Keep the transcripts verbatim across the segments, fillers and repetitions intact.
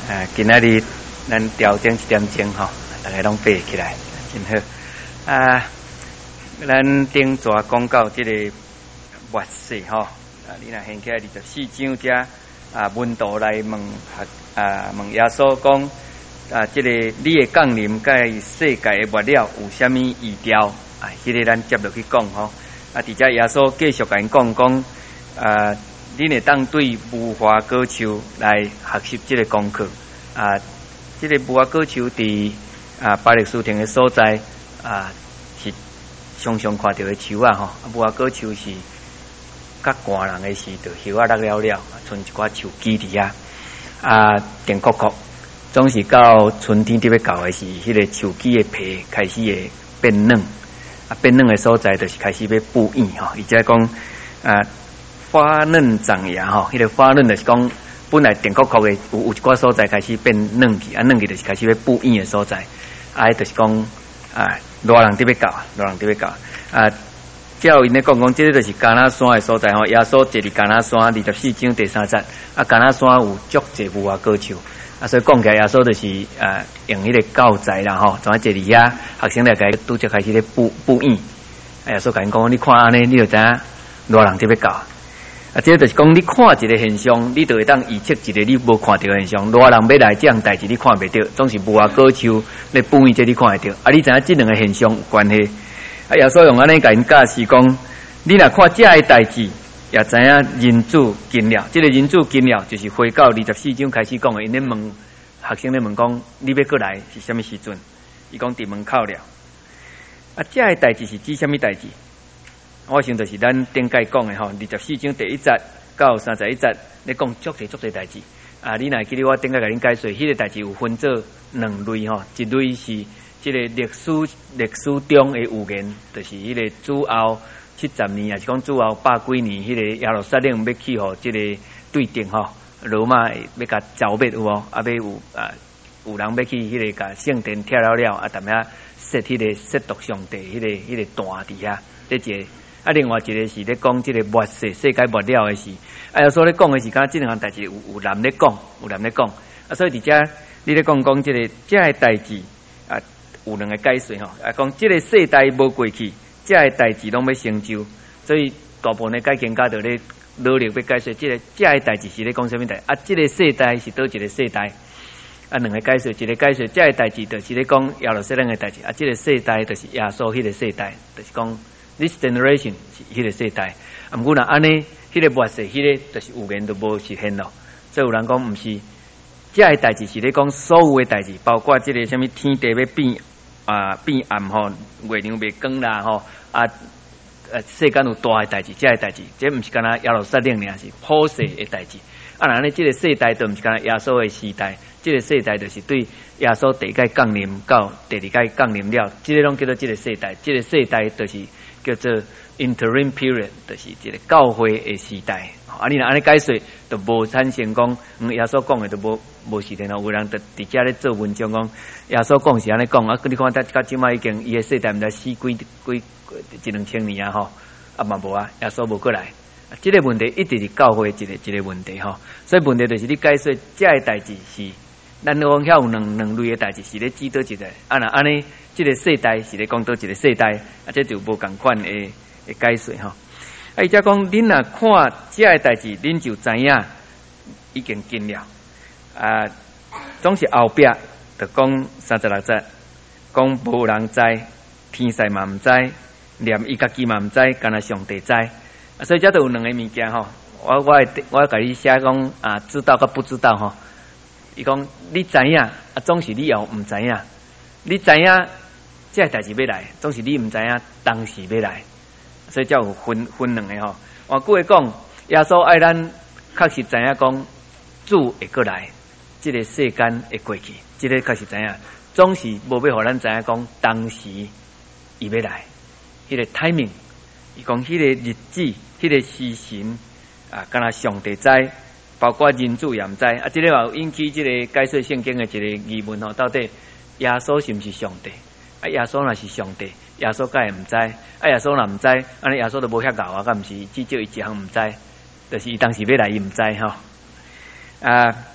啊，今仔日咱调整一点钟吼，大家拢爬起来，真好。啊，咱顶蛇讲到这个末世吼，啊，你若掀起来二十四章遮啊，文道来问啊问耶稣讲啊，这个你的降临甲世界的末了有啥物预兆？啊，迄、那个咱接落去讲吼。啊，伫遮耶稣继续甲因讲讲啊。恁会当对无花果树来学习这个功课啊！这个无花果树伫啊巴勒斯坦的所在啊，是常常看到的树啊吼。无花果树是较寒人的时阵，叶啊落了了，剩一寡树枝伫遐啊，电壳壳，总是到春天伫要到的时，迄、那个树枝的皮开始会变软，啊变软的所在就是开始要布影吼，而且讲啊。花嫩长芽吼，迄、那个花嫩就是讲本来电壳壳的有有一寡所在开始变嫩去，啊嫩去就是开始要布影的所在，啊就是讲啊热人伫要到，热人伫要到啊。照因咧讲讲，即个就是橄榄山的所在吼，耶稣坐伫橄榄山二十四章第三节，啊橄榄山有足济无花果树，啊所以讲起来耶稣就是啊用迄个教材啦吼，怎啊坐伫遐学生来甲伊拄则开始咧布布影，啊耶稣甲因讲，你看安尼，你就知影热人伫要到。啊，这就是讲，你看一个现象，你就会当预测一个你无看到的现象。热人要来这样代志，你看袂到，总是无花果树咧布影，这你看会到。啊，你知影这两个现象有关系？啊，耶稣用安尼甲因解释讲，你若看这个代志，也知影人子近了。这个人子近了，就是回到二十四章开始讲的。因咧问学生咧问讲，你要过来是什么时阵？伊讲伫门口了。啊，这个代志是指什么代志？我想就是咱顶界讲的吼，二十四章第一节到三十一节，你讲足侪足侪代志啊！你若记得我顶界甲恁解说，迄、那个代志有分做两类吼，一类是即个历史历史中的预言，就是迄个主后七十年，也是讲主后百几年，迄、那个耶路撒冷要去互即个对定吼，罗马要甲剿灭有无？啊，要有啊，有人要去迄个甲圣殿拆了了，啊，踮遐设迄个亵渎上帝迄、那个迄、那个段伫遐，这一个。啊，另外一个是咧讲即个末世世界末了的事，啊，有所咧讲的是，敢即两项代志有有人咧讲，有人咧讲，啊，所以伫遮你咧讲讲即个遮个代志啊，有两个解说吼，啊，讲即个世代无过去，遮个代志拢要成就，所以大部分的解经家就咧努力要解说即个遮个代志是咧讲什么代，啊，即个世代是倒一个世代，啊，两个解说，一个解说遮个代志就是咧讲耶路撒冷的代志，啊，即个世代就是耶稣迄个世代，就是讲。This generation 是迄个世代，啊，毋过若安尼，迄个末世，迄个就是预言都无实现咯。所以有人讲毋是，遮个代志是咧讲所有的代志，包括即个什么天地要变啊变暗吼，月亮袂光啦吼，啊呃世间有大的代志，遮个代志，这毋是干那耶路撒冷尔，是普世的代志。啊，安尼即个世代都毋是干那耶稣的时代，即、這個世代就是对耶稣第一届降临到第二届降临了，即、這個拢叫做即個世代，即、這個世代就是。叫做 interim period， 就是一个教会的时代。啊，你若安尼解说，就无产生讲，嗯，耶稣讲的都无无实现咯。有人就伫遮咧做文章讲，耶稣讲是安尼讲，啊，你看他到即摆已经伊的世代毋知死几几一两千年啊吼，啊嘛无啊，耶稣无过来。啊，即、這个问题一直是教会一个一个问题吼。所以问题就是你解说遮个代志是，咱讲遐有两两类的代志是咧指倒一个，啊，若安尼。这个世代是咧讲到一个世代，啊，这就无共款的的解说吼。啊，伊则讲，恁若看这个代志，恁就知影已经近了。啊，总是后壁就讲三十六节，讲无人知，天使嘛毋知，连伊家己嘛毋知，干那上帝知。啊，所以这都有两个物件吼。我我我甲你写讲啊，知道甲不知道吼。伊讲你知影，啊，总是你又毋知影。你知影。这个代志要来，总是你毋知影当时要来，所以才有分分两个吼。换句话讲，耶稣爱咱确实知影讲主会过来，这个世间会过去，这个确实知影，总是无要互咱知影讲当时伊要来，迄、那个 timing， 伊讲迄个日子，迄、那个时辰啊，敢若上帝知，包括人子也毋知啊。这个也有引起这个解说圣经的一个疑问吼，到底耶稣是毋是上帝？啊，耶稣若是上帝，耶稣敢会毋知？啊，耶稣若毋知，安尼耶稣都无遐牛啊，敢毋是？至少伊一项毋知，就是伊当时要来，伊毋知吼。啊，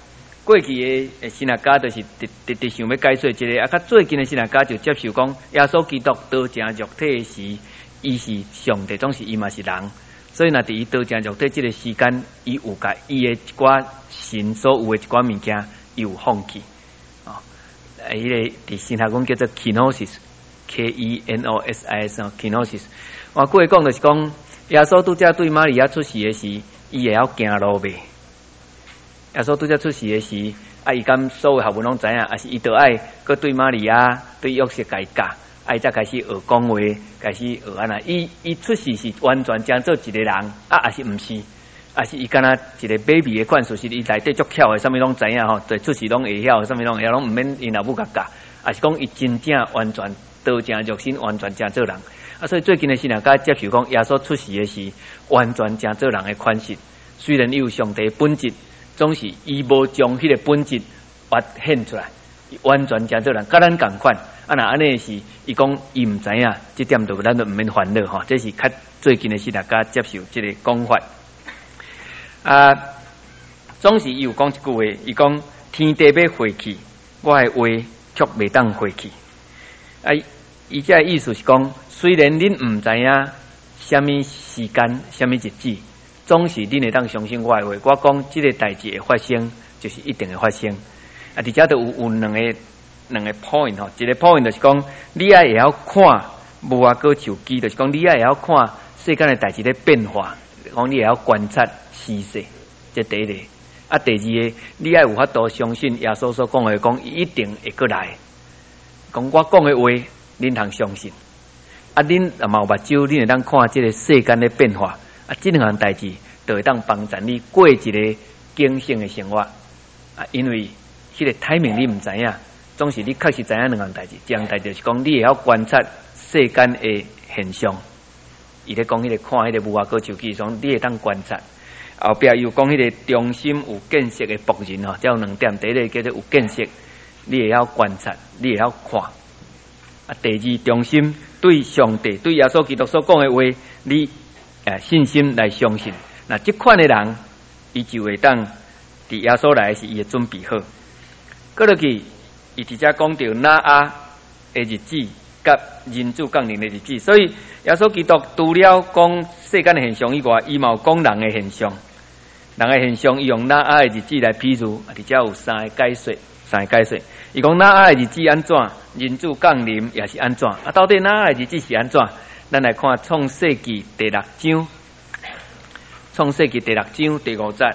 过去的神学家就是直直直想要解说这个，啊，较最近的神学家就接受讲，耶稣基督道成肉体时，伊是上帝，总是伊嘛是人，所以若伫伊道成肉体这个时间，伊有甲伊的一寡神所有的一寡物件，伊有放弃。哦，伊个伫神学讲叫做 kenosis，K E N O S I S 哦 ，kenosis。我过去讲就是讲，耶稣拄则对玛利亚出世的时，伊会晓行路袂？耶稣拄则出世的时，啊，伊敢所有学问拢知影，啊是伊着爱佮对玛利亚对约瑟家嫁，啊，伊才开始学讲话，开始学安那。伊伊出世是完全将做一个人，啊，也是毋是？啊，是伊敢若一个 baby 的款，就是伊内底足巧的，啥物拢知影吼，对，出世拢会晓，啥物拢会晓，拢毋免因老母甲教，啊是讲伊真正完全道成肉身，完全正做人。啊，所以最近的神学家接受讲，耶稣出世的时，完全正做人的款式，虽然伊有上帝的本质。总是伊无将迄个本质发现出来，完全正做人，甲咱共款。啊，那安尼是伊讲伊毋知影，这点就咱就毋免烦恼吼。这是较最近的是大家接受这个讲法。啊，总是伊有讲一句话，伊讲天地要废去，我的话却袂当废去。啊，伊这意思是讲，虽然恁毋知影什么时间、什么日子。总是恁会当相信我的话，我讲这个代志会发生，就是一定会发生。啊，伫遮都有有两个两个 point 吼，一个 point 就是讲，你爱会晓看无啊个手机，就是讲你爱会晓看世间的代志咧变化，讲你会晓观察时势，这第一个。啊，第二个，你爱有法度相信耶稣所讲的，讲伊一定会过来。讲我讲的话，恁通相信。啊，恁若嘛有目睭，恁会当看这个世间的变化。啊，这两项代志就会当帮助你过一个警醒的生活啊，因为迄个 timing 你毋知影，总是你确实知影两项代志。一项代志是讲你会晓观察世间的现象，伊咧讲迄个看迄个无外国手机上，你会当观察。后壁又讲迄个中心有见识的仆人吼，有两点，第一个叫做有见识，你会晓观察，你会晓看。啊，第二中心对上帝、对耶稣基督所讲的话，你。诶，信心来相信，那这款的人，伊就会当伫耶稣来时，伊会准备好。过落去，伊直接讲到那阿的日子，甲人子降临的日子。所以耶稣基督除了讲世间的现象以外，伊嘛有讲人的现象。人的现象，伊用那阿的日子来譬如，伫遮有三个解说，三个解说。伊讲那阿的日子安怎，人子降临也是安怎。啊，到底那阿的日子是安怎？咱来看《创世纪》第六章，《创世纪》第六章第五节，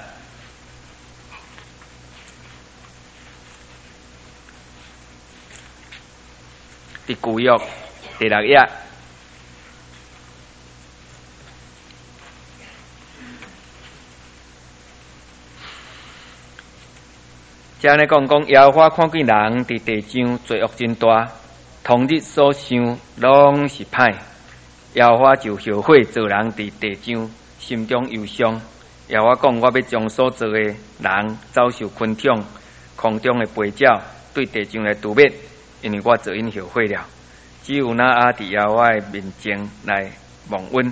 伫旧约第六页，这样来讲讲，耶和华看见人伫地上罪恶真大，同日所想拢是歹。耶和华就后悔做人伫地上，心中忧伤。耶和华讲：我要将所做的人遭受昆虫、空中的飞鸟，对地上来毒灭，因为我做因后悔了。只有那阿伫耶和华的面前来蒙恩。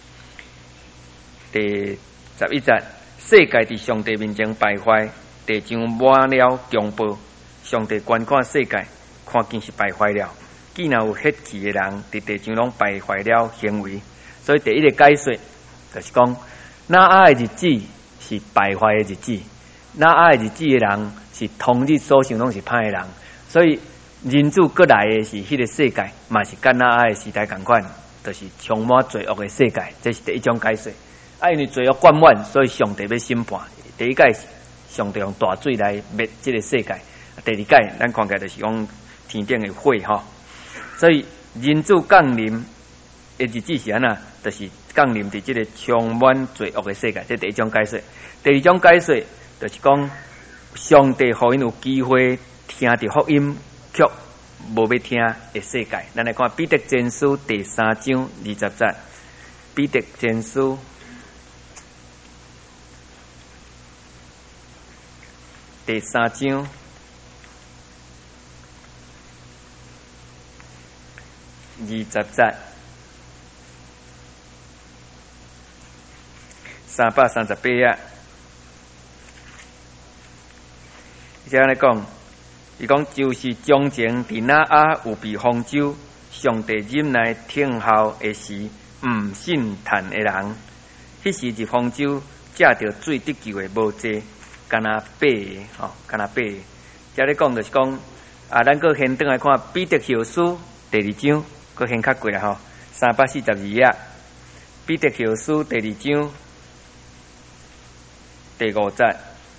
第十一节，世界伫上帝面前败坏，地上满了强暴。上帝观看世界，看见是败坏了。既然有血气的人，伫地上拢败坏了行为，所以第一个解说就是讲，那阿的日子是败坏的日子，那阿的日子的人是同日所想拢是歹的人，所以人子过来的是迄个世界，嘛是跟那阿的时代同款，就是充满罪恶的世界，这是第一种解说。啊，因为罪恶灌满，所以上帝要审判。第一解，上帝用大水来灭这个世界；第二解，咱看起来就是讲天顶的火吼。所以人子降临的日子是安那，就是降临伫这个充满罪恶的世界。这第一种解说。第二种解说就是讲，上帝互因有机会听着福音，却无要听的世界。咱来看彼得前书第三章二十节。彼得前书第三章。二十节，三百三十八页。 即安尼讲，伊讲就是从前伫那啊有被方舟，上帝忍耐听候的时，毋信叹的人，迄时是方舟借着水得救的无济，干那八个吼，干那八个。即咧讲就是讲啊，咱搁现转来看彼得后书第二章，搁现较过啦吼，三百四十二页。彼得后书第二章第五节。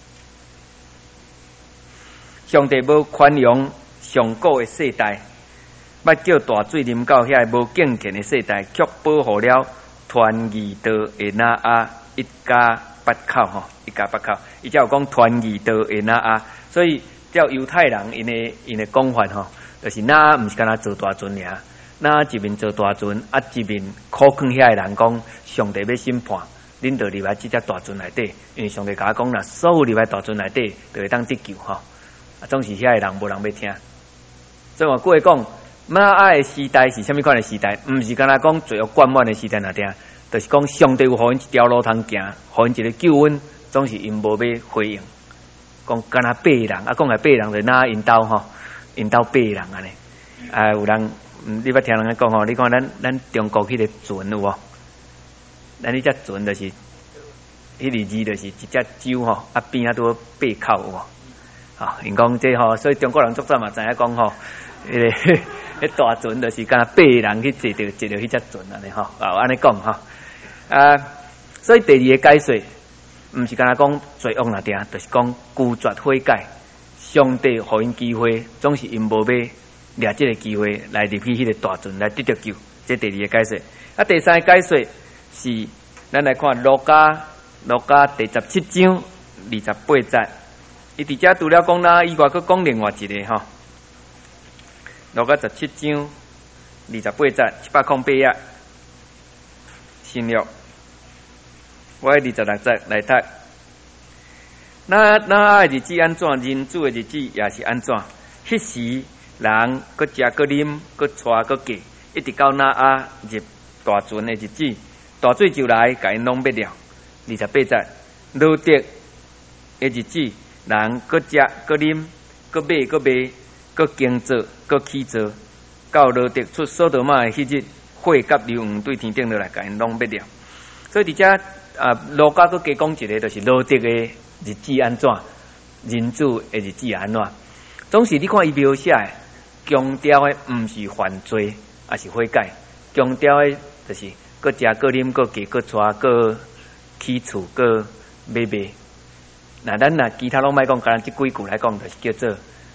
上帝无宽容上古的世代，捌叫大水淋到遐无敬虔的世代，却保护了传义道的那啊一家八口吼，一家八口。伊才有讲传义道的那啊，所以叫犹太人因的因的讲法吼，就是那毋是干那做大船尔，那一面做大船，啊一面苦劝遐的人讲，上帝要审判，恁着入来即只大船内底，因为上帝甲我讲啦，所有入来大船内底，就会当得救吼。啊，总是遐个人无人要听，所以我过去讲，马爱的时代是虾米款的时代？毋是干那讲罪恶灌满的时代那点，就是讲上帝有互因一条路通行，互因一个救恩，总是因无要回应。讲干那八个人，啊，讲来八个人就哪因兜吼，因兜八个人安尼。啊，有人，嗯，你捌听人讲吼？你看咱咱中国迄个船有无？咱迄只船就是，迄个字就是一只舟吼，啊边啊拄八口有无？啊，因讲这吼，所以中国人足早嘛知影讲吼，迄个迄大船就是敢若八个人去坐着坐着迄只船安尼吼，啊安尼讲吼，啊，所以第二个解说，毋是敢若讲罪恶那点，就是讲拒绝悔改，上帝互因机会，总是因无要掠即个机会来入去迄个大船来得着救，这第二个解说。啊，第三个解说是咱来看路加路加第十七章二十八节。伊伫遮除了讲啦，以外佫讲另外一个吼，路加十七章二十八节一百零八页，新约，我二十六节来读。那那日子安怎？人子的日子也是安怎？迄时人佫食佫啉佫娶佫嫁，一直到那啊入大船的日子，大水就来，甲因弄灭了。二十八节，罗得的日子。人佫食佫啉佫买佫卖佫耕作佫起造，到罗得出所多玛的迄日，火甲硫黄对天顶落来，甲因弄灭了。所以伫遮啊，路加佫加讲一个，就是罗得的日子安怎，人子的日子安怎。总是你看伊描写的，强调的毋是犯罪，也是悔改。强调的就是佫食佫啉佫嫁佫娶佫起厝佫买卖。那咱若其他拢莫讲，干即几句来讲，就是叫做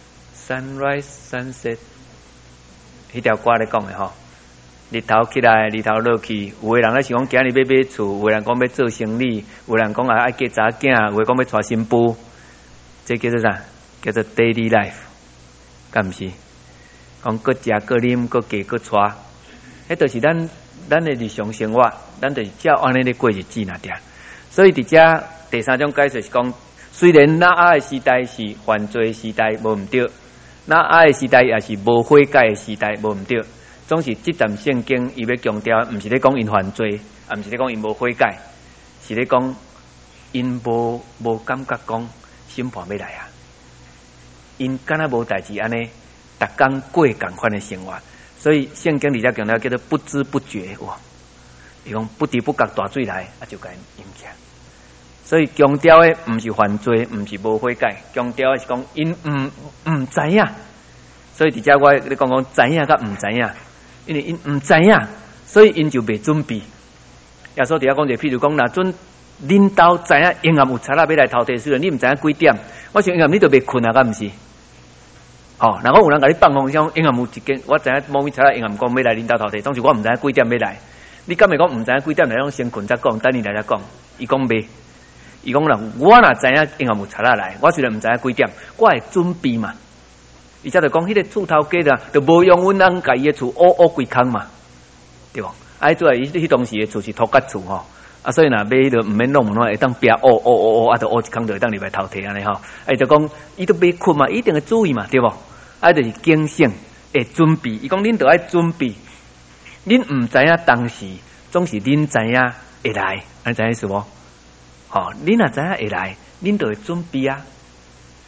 sunrise sunset。迄条歌咧讲的吼，日头起来，日头落去。有个人咧想讲今日要买厝，有个人讲要做生意，有个人讲啊爱嫁查囝，有个讲要娶新妇。这叫做啥？叫做 daily life， 敢毋是？讲各食各啉各嫁各娶，迄就是咱咱的日常生活，咱就是照安尼咧过日子那点。所以伫遮第三种解释是讲。虽然那啊的时代是犯罪时代，无毋对；那啊的时代也是无悔改的时代，无毋对。总是这段圣经伊要强调，毋是咧讲因犯罪，也毋是咧讲因无悔改，是咧讲因无无感觉讲审判要来啊。因敢若无代志安尼，逐工过共款的生活，所以圣经里遮强调叫做不知不觉哇。伊讲不知不觉大水来，啊就甲因引起。所以强调的毋是犯罪，毋是无悔改，强调的是讲因毋毋知影。所以伫遮我咧讲讲知影甲毋知影，因为因毋知影，所以因就未准备。耶稣伫遐讲者，譬如讲，若准恁兜知影阴暗有贼仔要来偷摕水，你毋知影几点？我想阴暗你就袂困啊，敢毋是？哦，若我有人甲你放风声，阴暗有一间，我知影某物贼仔阴暗讲要来恁兜偷摕，总是我毋知影几点要来。你敢会讲毋知影几点来？拢先困则讲，等你来则讲。伊讲袂。伊讲啦，我若知影因为有贼仔来，我虽然毋知影几点，我会准备嘛。而且就讲迄个厝头家啦，就无用阮人家己的厝挖挖规空嘛，对无？啊，做伊迄当时的厝是土角厝吼，啊，所以若买就毋免弄喏，会当壁挖挖挖挖，啊，就挖一空就会当入来偷摕安尼吼。啊，就讲伊都袂困嘛，一定会注意嘛，对无？啊，就是警醒会准备。伊讲恁着爱准备，恁毋知影当时，总是恁知影会来，安知影意思无？哦，恁若知影会来，恁就会准备啊。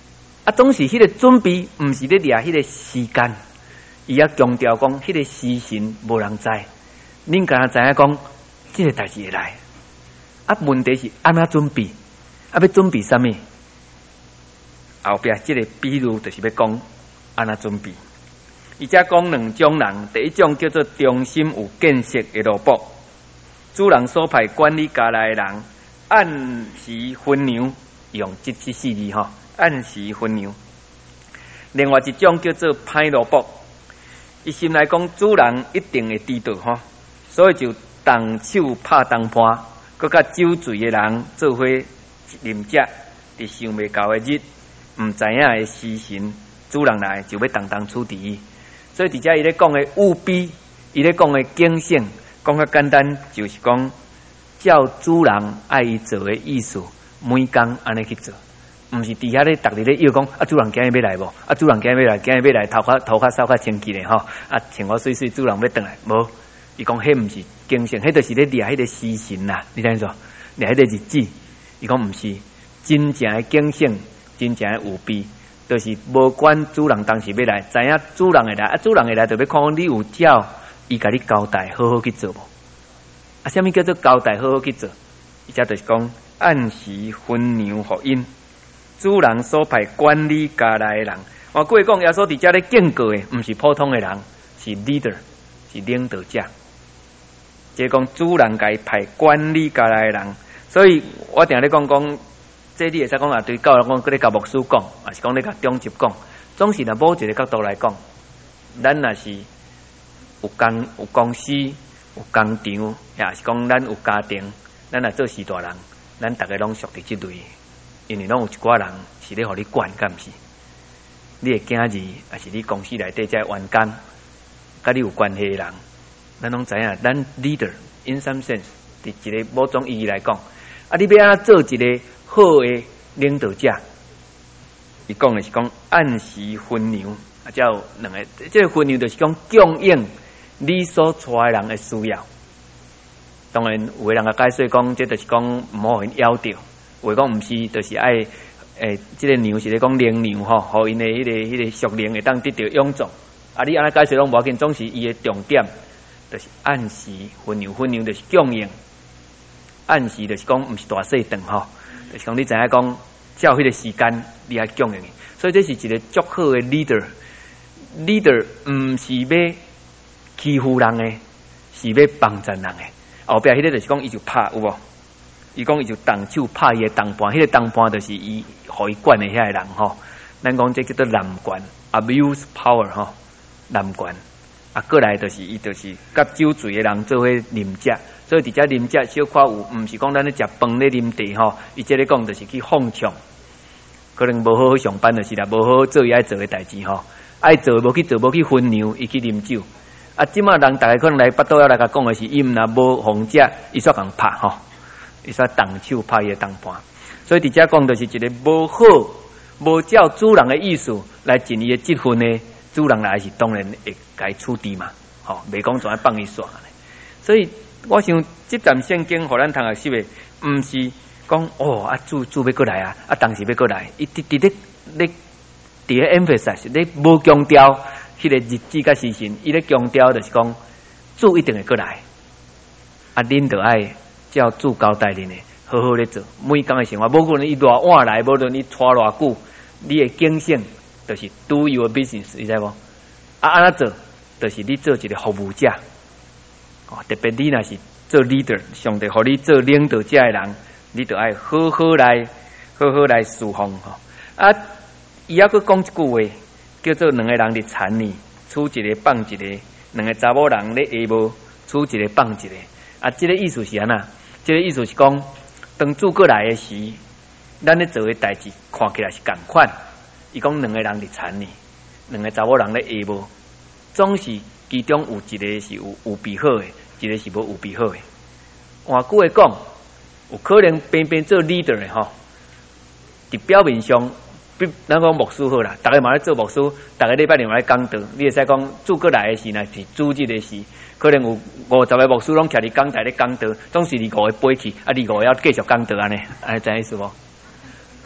啊，总是迄个准备，毋是咧掠迄个时间，伊也强调讲，迄个时辰无人知，恁敢若知影讲，即个代志会来。啊，问题是安怎准备？啊，要准备啥物？后壁即个比喻就是要讲安怎准备。伊则讲两种人，第一种叫做忠心有见识的萝卜，主人所派管理家来的人，按时分粮，用即即四字吼。按时分粮，另外一种叫做歹萝卜，伊心来讲主人一定会知道吼，所以就动手拍东盘，佮甲酒醉的人做伙啉食，伫想袂到的日，毋知影的时辰，主人来就要当当处置。所以伫遮伊咧讲的务必，伊咧讲的警醒，讲较简单就是讲，照主人爱伊做的意思，每工安尼去做。毋是伫遐咧，逐日咧要讲啊，主人今日要来无？啊，主人今日要来，今日要来，头壳头壳扫较清气咧吼，啊，穿我水水，主人要转来，无？伊讲迄毋是警醒，迄就是咧掠迄个时辰啦，你知影无？掠迄个日子，伊讲毋是真正的警醒，真正的有备，就是无管主人当时要来，知影主人会来，啊，主人会来，就要看你有照伊甲你交代，好好去做无？啊，啥物叫做交代好好去做？伊则就是讲按时分粮互因。主人所派管理家来的人，我过去讲耶稣伫遮咧警告的，毋是普通的人，是 leader， 是领导者。即讲主人该派管理家来的人，所以我定咧讲讲，这你会使讲啊，对教育讲，佮咧甲牧师讲，还是讲咧甲中级讲，总是若某一个角度来讲，咱若是有公有公司有工厂，也是讲咱有家庭，咱若做四大人，咱逐个拢属伫即类。因为拢有一寡人是咧互你管，敢毋是？你的囝儿，还是你公司内底遮员工，甲你有关系的人，咱拢知影。咱 leader in some sense， 伫一个某种意义来讲，啊，你要安怎做一个好的领导者？伊讲的是讲按时分粮，啊，才有两个。这个分粮就是讲供应你所带的人的需要。当然，有个人甲解释讲，这就是讲毋好因夭掉。话讲毋是，就是爱诶，即、这个牛是咧讲灵牛吼，互因诶迄个迄个属灵会当得到养壮。啊，你安尼解释拢无要紧，总是伊诶重点，就是按时分粮，分粮就是供应。按时就是讲毋是大细顿吼，就是讲你知影讲照迄个时间你爱供应。所以这是一个足好诶 leader，leader 毋是要欺负人诶，是要帮助人诶。后壁迄个就是讲伊就拍有无？伊讲伊就动手拍伊诶东盘，迄、那个东盘就是伊互伊管诶遐个人吼。咱讲这叫做滥权 ，abuse power 吼，滥权。啊，过来就是伊就是甲酒醉诶人做伙啉食，所以伫遮啉食小可有，毋是讲咱咧食饭咧啉茶吼。伊即咧讲就是去放纵，可能无好好上班就是啦，无好好做伊爱做诶代志吼，爱做无去做，无去分粮，伊去啉酒。啊，即马人逐个可能来巴肚要来甲讲诶是，伊毋若无放食，伊煞共拍吼。伊煞动手拍伊诶东盘，所以伫遮讲就是一个无好、无照主人诶意思来尽伊诶职分诶，主人来是当然会该处置嘛，吼，袂讲怎样放伊煞咧。所以我想即段圣经互咱通学习诶，毋是讲哦啊主主要过来啊，啊当时要过来，伊伫伫咧咧伫咧 emphasize 咧无强调迄个日子甲时辰，伊咧强调就是讲主一定会过来，啊恁着爱。照主交代恁诶，好好咧做，每工诶生活，无论伊偌晚来，无论伊拖偌久，你诶警醒就是 do your business， 你知无？啊，安怎做？就是你做一个服务者，哦，特别你若是做 leader， 上帝互你做领导者诶人，你着爱好好来，好好来侍奉吼。啊，伊还佫讲一句话，叫做两个人伫田里，处一个放一个，两个查某人咧下无，处一个放一个。啊，即、这个意思是安那？即、这个意思是讲，当主过来诶时，咱咧做诶代志看起来是共款。伊讲两个人伫田里，两个查某人咧下无，总是其中有一个是有有备好诶，一个是无有备好诶。换句话讲，有可能偏偏做 leader 诶吼，伫表面上，比咱讲牧师好啦，逐个嘛咧做牧师，逐个礼拜两来讲道，你会使讲主过来诶时，若是主日诶时。可能有五十个牧师拢徛伫讲台咧讲道，总是二五个飞去，啊二五个要继续讲道安尼，安尼知意思无？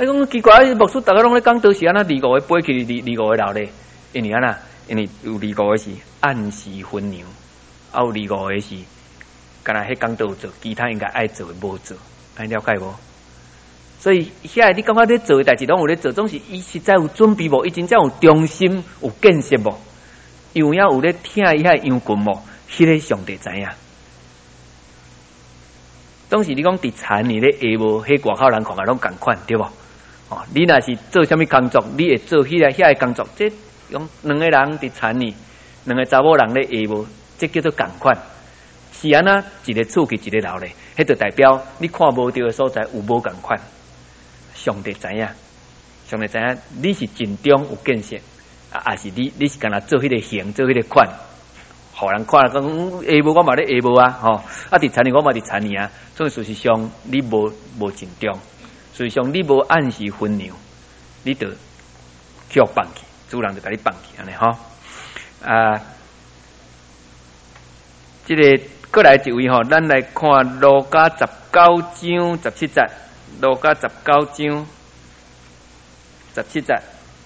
啊，讲奇怪，牧师大家拢咧讲都是安那二五个飞去二二五个留咧，因为安那，因为有二五个是按时分粮，啊有二五个是，敢若迄讲都有做，其他应该爱做的无做，安了解无？所以遐你感觉咧做的代志，拢有咧做，总是伊实在有准备无？伊真正有忠心、有建设无？有影有咧听伊遐羊群无？迄个上帝知影。总是你讲伫田里咧下无，迄外口人看啊拢共款，对无？哦，你若是做啥物工作，你会做迄个遐个工作，这用两个人伫田里，两个查某人咧下无，这叫做共款。是安那一个厝去一个楼咧，迄就代表你看无到的所在有无共款。上帝知影，上帝知影，你是真忠有建设，啊，还是你你是干那做迄个形，做迄个款，互人看讲下无我嘛咧下无啊，吼、哦，啊伫田里我嘛伫田里啊，所以事实上你无无真忠，事实上你无按时分粮，你就叫放弃，主人就甲你放弃安尼吼，啊，即、这个过来一位吼，咱来看路加十九章十七节。路加十九章十七节，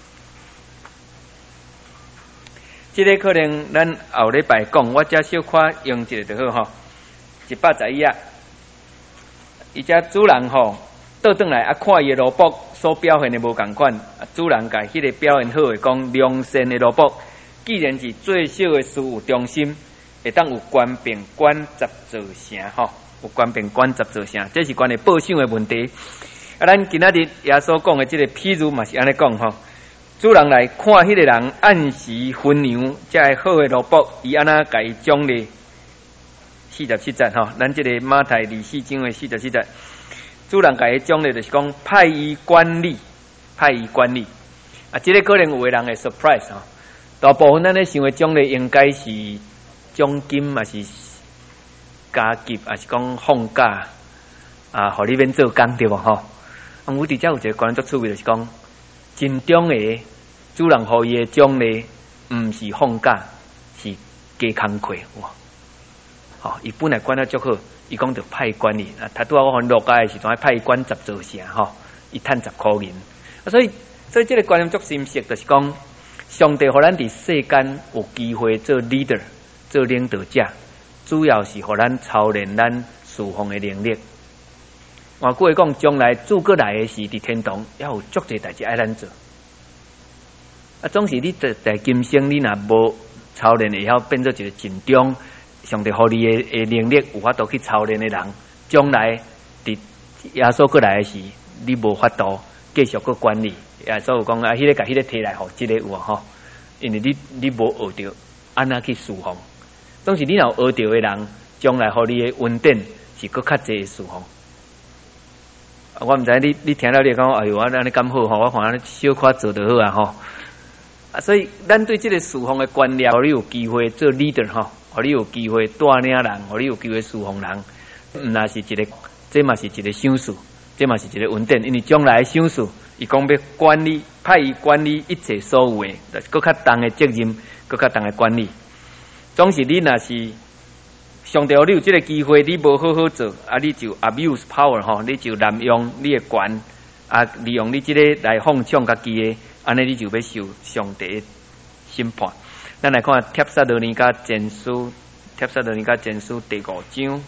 这个可能咱后礼拜讲，我只小可用一个就好吼，一百十一啊，伊只主人吼倒转来啊，看伊的萝卜所表现的无共款，啊，主人甲迄个表现好的讲良善的萝卜，既然是最小的事有忠心，会当有官并管十座城吼。有官并管十座城，这是关于报赏的问题。啊，咱今仔日耶稣讲的这个譬如嘛是安尼讲吼，主人来看迄个人按时分粮，才会好的萝卜，伊安那甲伊奖励。四十七节吼，咱这个马太二四章的四十七节，主人甲伊奖励就是讲派伊管理，派伊管理。啊，这个可能有的人会 surprise 吼，大部分咱咧想的奖励应该是奖金嘛是。加急还是讲放假啊，互你免做工对无吼？啊，我伫遮有一个观念足趣味，就是讲真正的主人互伊的奖励，毋是放假，是加工课哇！吼、哦，伊本来管得足好，伊讲着派管理啊，他拄啊我番落假的时阵，派伊管十座城吼，伊趁十箍银啊，所以所以这个观念足深刻，就是讲上帝互咱伫世间有机会做 leader， 做领导者。主要是互咱操练咱侍奉的能力。换句话讲，将来主过来的时，伫天堂要有足侪代志爱咱做。啊，总是你在在今生你若无操练会晓变做一个真忠，上帝互你的的能力有法度去操练的人，将来伫耶稣过来的时，你无法度继续去管理。耶稣有讲啊，迄、那个甲迄个摕来互即个有吼，因为你你无学着安那去侍奉。总是你若学着的人，将来互你的稳定是搁较济的事吼。我毋知你你听到你讲，哎呦，我安尼咁好吼，我看安尼小可做得好啊吼。啊，所以咱对这个侍奉的观念，互你有机会做 leader 吼，互你有机会带领人，互你有机会侍奉人，毋那是一个，这嘛是一个赏赐，这嘛是一个稳定，因为将来的赏赐，伊讲要管理，派伊管理一切所有的，就是搁较重的责任，搁较重的管理。总是你若是上帝你有这个机会，你无好好做，啊，你就 abuse power 吼，你就滥用你的权，啊，利用你这个来奉抢家己的，安尼你就要受上帝的审判。咱来看帖撒罗尼迦前书，帖撒罗尼迦前书第五章，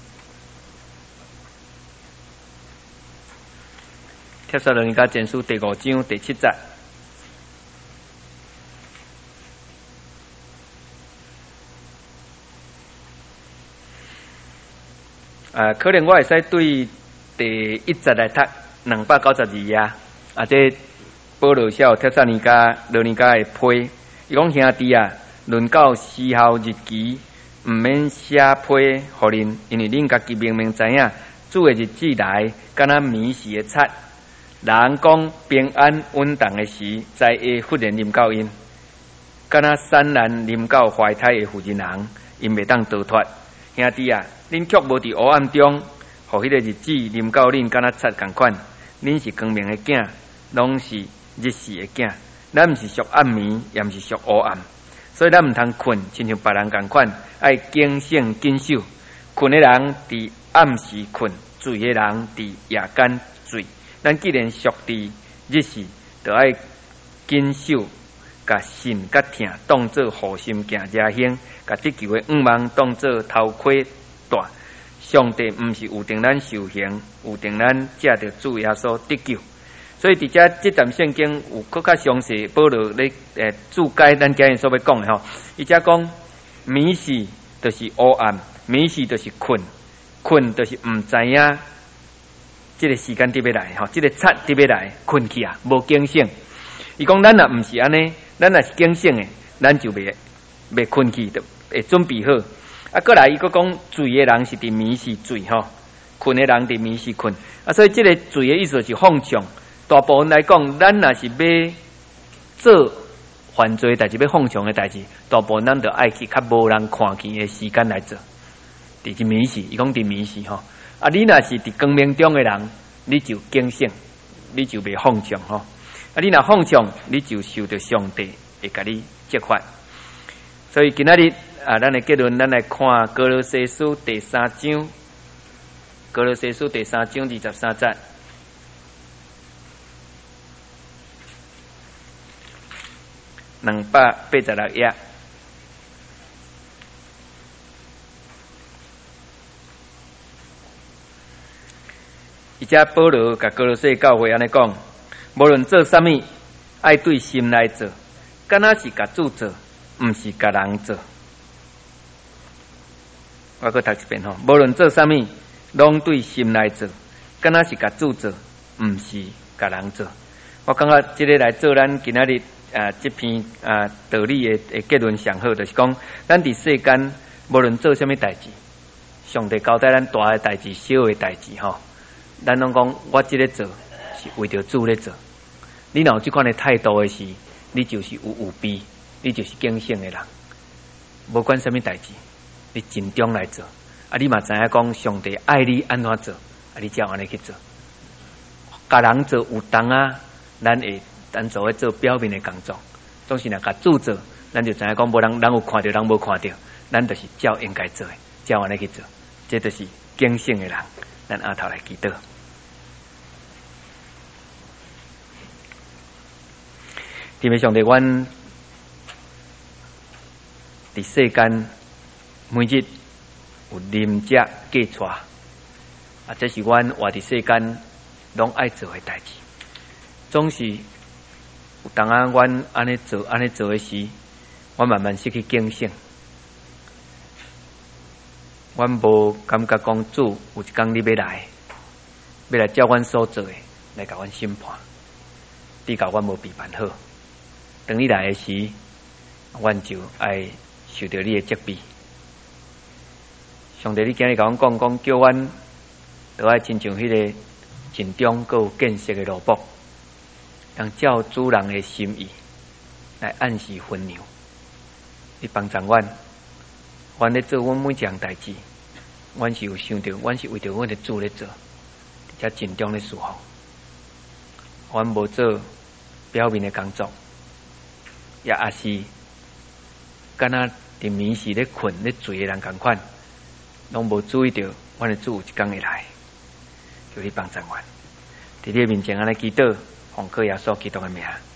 帖撒罗尼迦前书第五章第七节。啊，可能我会使对第一节来读两百九十二页，啊，这保罗写帖撒罗尼迦罗尼迦的批，伊讲兄弟啊，论到时候日期，毋免写批互恁，因为恁家己明明知影，主的日子来，敢若迷时的贼，人讲平安稳当的时，灾厄忽然临到因，敢若产难临到怀胎的妇人人，因袂当逃脱。兄弟啊，恁却无伫黑暗中，互迄个日子临到恁，敢若贼共款。恁是光明的囝，拢是日时的囝。咱毋是属暗暝，也毋是属黑暗，所以咱毋通困，亲像别人共款，爱警醒谨守。困的人伫暗时困，醉的人伫夜间醉。 咱既然属地日时，就爱坚守，甲信甲听当做护心镜遮兴，甲地球的五芒当做头盔戴。上帝毋是有定咱受刑，有定咱借着主耶稣得救。所以伫遮即段圣经有更较详细，保罗咧诶注解咱今日所要讲的吼。伊遮讲迷是就是黑暗，迷是就是困，困就是毋知影即个时间伫要来吼，即个贼伫要来，困去啊，无警醒。伊讲咱若毋是安尼，咱若是警醒的，咱就袂袂困去，就会准备好。啊，过来伊佫讲醉的人是伫迷是醉吼，困的人伫迷是困。啊，所以即个醉的意思是放纵。大部分来讲，咱若是要做犯罪代志，要放纵的代志，大部分咱就爱去较无人看见的时间来做。伫即迷是，伊讲伫迷是吼。啊，你若是伫光明中的人，你就警醒，你就袂放纵吼。啊，你若放纵，你就受到上帝会甲你责罚。所以今仔日啊，咱的结论，咱来看歌罗西书第三章，歌罗西书第三章二十三节。两百八十六页，伊遮保罗甲歌罗西教会安尼讲：无论做啥物，爱对心来做，敢若是甲主做，毋是甲人做。我搁读一遍吼，无论做啥物，拢对心来做，敢若是甲主做，毋是甲人做。我感觉即个来做咱今仔日。啊，这篇啊道理的的结论上好，就是讲，咱伫世间无论做啥物代志，上帝交代咱大的代志、小的代志吼，咱拢讲我即个做是为着主咧做。你若有即款的态度的时，你就是有有备，你就是警醒的人。无管啥物代志，你尽忠来做。啊，你嘛知影讲上帝爱你安怎做，啊，你才安尼去做。甲人做有当啊，咱会。咱做咧做表面的工作，总是若甲主做，咱就知影讲无人，人有看到，人无看到，咱就是照应该做的，照安尼去做，这就是警醒的人。咱下头来祈祷，天父上帝，阮伫世间每日有啉食过带，啊，这是阮活伫世间拢爱做的代志，总是。有当啊，阮安尼做安尼做的时，阮慢慢失去警醒。阮无感觉讲主有一天你要来，要来照阮所做的来甲阮审判，你甲阮无备办好。等你来的时，阮就爱受到你的责备。上帝，你今日甲阮讲讲，叫阮都爱亲像迄个尽忠佮有见识的萝卜。当照主人的心意来按时分粮，你帮助阮，阮咧做阮每一项代志，阮是有想到，阮是为着阮的主咧做，才尽忠咧侍奉。阮无做表面的工作，也也是敢若伫眠时咧困咧醉的人共款，拢无注意到阮的主有一天会来，求你帮助阮，伫你面前安尼祈祷。奉靠耶稣基督的名。